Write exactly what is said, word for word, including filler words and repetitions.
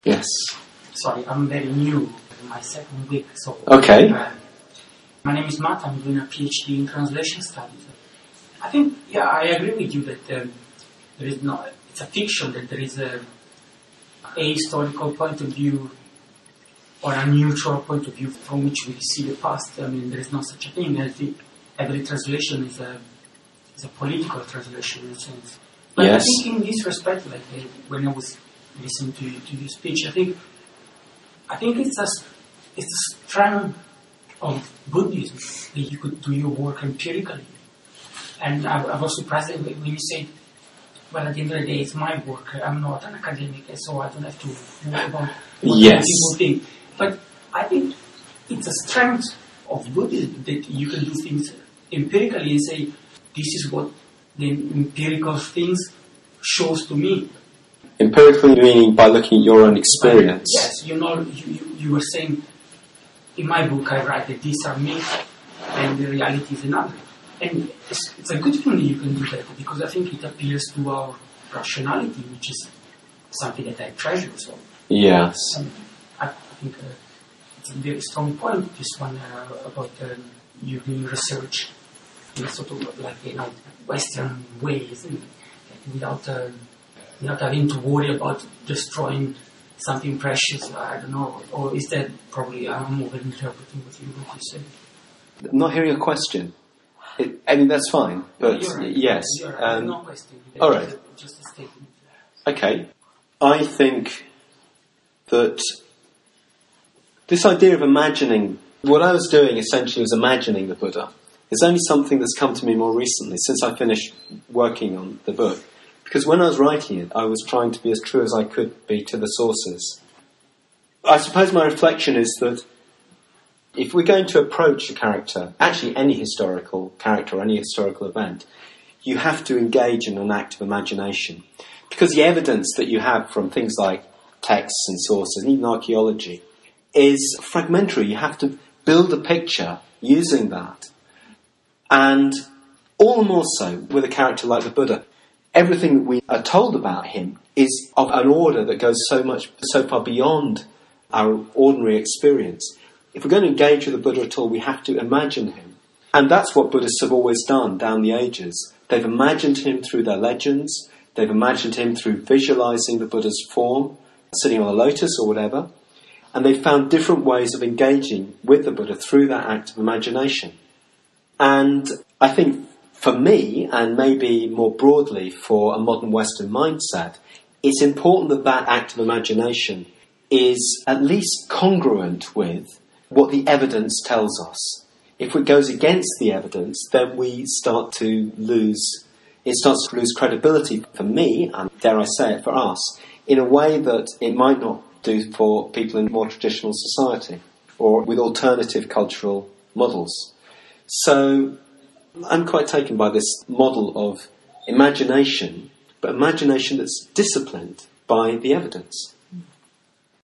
Yes. Sorry, I'm very new in my second week, so... Okay. Uh, my name is Matt, I'm doing a PhD in translation studies. I think, yeah, I agree with you that um, there is no... It's a fiction that there is a, a historical point of view or a neutral point of view from which we see the past. I mean, there is no such a thing. I think every translation is a, is a political translation in a sense. But yes. I think in this respect, like uh, when I was listening to, to your speech, I think I think it's a, it's a strand of Buddhism that you could do your work empirically. And I, I was surprised when you said, well, at the end of the day, it's my work. I'm not an academic, so I don't have to worry about what yes. people think. But I think it's a strength of Buddhism that you can do things empirically and say, this is what the empirical things shows to me. Empirically meaning by looking at your own experience. But, yes, you know, you, you, you were saying, in my book I write that these are me and the reality is another. And it's, it's a good thing that you can do that because I think it appeals to our rationality, which is something that I treasure. So yes. Um, I, I think uh, it's a very strong point, this one uh, about um, you doing research in a sort of like, you know, Western way, isn't it? Like without, uh, without having to worry about destroying something precious, I don't know. Or is that probably, I'm over-interpreting what you, what you said. I'm not hearing a question. It, I mean, that's fine, but no, right. yes. Right. Um, no question. all right. Just a statement. Okay. I think that this idea of imagining, what I was doing essentially was imagining the Buddha. It's only something that's come to me more recently, since I finished working on the book. Because when I was writing it, I was trying to be as true as I could be to the sources. I suppose my reflection is that if we're going to approach a character, actually any historical character or any historical event, you have to engage in an act of imagination. Because the evidence that you have from things like texts and sources, and even archaeology, is fragmentary. You have to build a picture using that. And all the more so with a character like the Buddha. Everything that we are told about him is of an order that goes so much, so far beyond our ordinary experience. If we're going to engage with the Buddha at all, we have to imagine him. And that's what Buddhists have always done down the ages. They've imagined him through their legends. They've imagined him through visualizing the Buddha's form, sitting on a lotus or whatever. And they've found different ways of engaging with the Buddha through that act of imagination. And I think for me, and maybe more broadly for a modern Western mindset, it's important that that act of imagination is at least congruent with what the evidence tells us. If it goes against the evidence, then we start to lose, it starts to lose credibility for me, and dare I say it, for us, in a way that it might not do for people in more traditional society or with alternative cultural models. So I'm quite taken by this model of imagination, but imagination that's disciplined by the evidence.